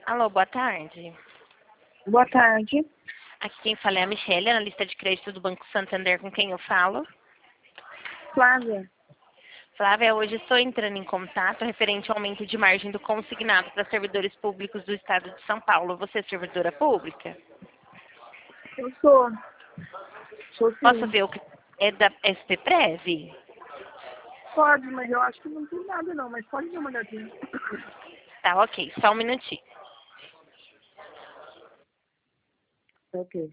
Alô, boa tarde. Boa tarde. Aqui quem fala é a Michelle, analista de crédito do Banco Santander, com quem eu falo. Flávia. Flávia, hoje estou entrando em contato referente ao aumento de margem do consignado para servidores públicos do Estado de São Paulo. Você é servidora pública? Eu sou. Sou sim. Posso ver o que é da SPPrev? Pode, mas eu acho que não tem nada não, mas pode dar uma olhadinha. Tá, ok. Só um minutinho. Ok.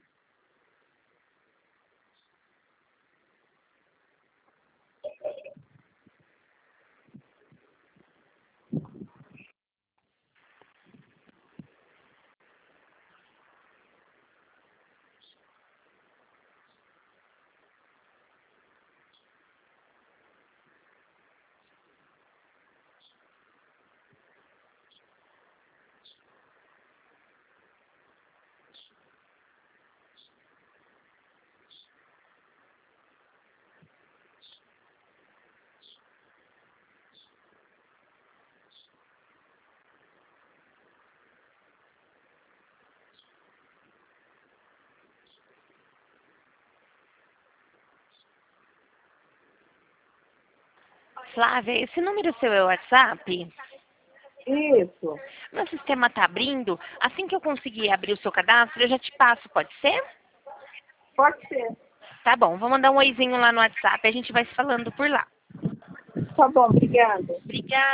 Flávia, esse número seu é o WhatsApp? Isso. Meu sistema está abrindo. Assim que eu conseguir abrir o seu cadastro, eu já te passo, pode ser? Pode ser. Tá bom, vou mandar um oizinho lá no WhatsApp e a gente vai se falando por lá. Tá bom, obrigada. Obrigada.